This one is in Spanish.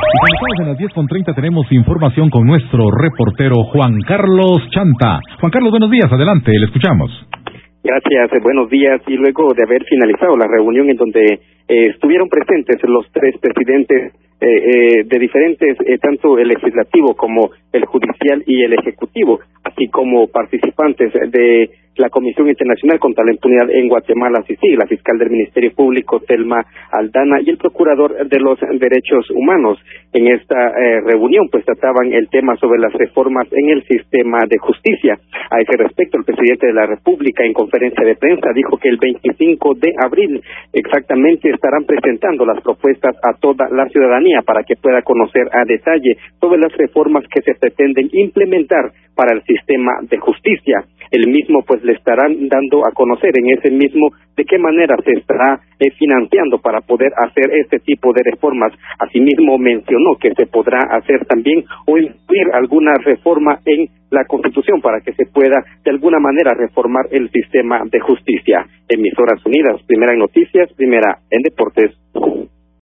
Y cuando estamos en las 10:30 tenemos información con nuestro reportero Juan Carlos Chanta. Juan Carlos, buenos días, adelante, le escuchamos. Gracias, buenos días. Y luego de haber finalizado la reunión en donde estuvieron presentes los tres presidentes de diferentes, tanto el legislativo como el judicial y el ejecutivo, así como participantes de la Comisión Internacional contra la Impunidad en Guatemala, CICIG, la fiscal del Ministerio Público, Telma Aldana, y el procurador de los derechos humanos. En esta reunión, pues trataban el tema sobre las reformas en el sistema de justicia. A ese respecto, el presidente de la República, en conferencia de prensa, dijo que el 25 de abril exactamente estarán presentando las propuestas a toda la ciudadanía para que pueda conocer a detalle sobre las reformas que se pretenden implementar para el sistema de justicia. El mismo pues le estarán dando a conocer en ese mismo de qué manera se estará financiando para poder hacer este tipo de reformas. Asimismo mencionó que se podrá hacer también o incluir alguna reforma en la Constitución para que se pueda de alguna manera reformar el sistema de justicia. Emisoras Unidas, primera en noticias, primera en deportes.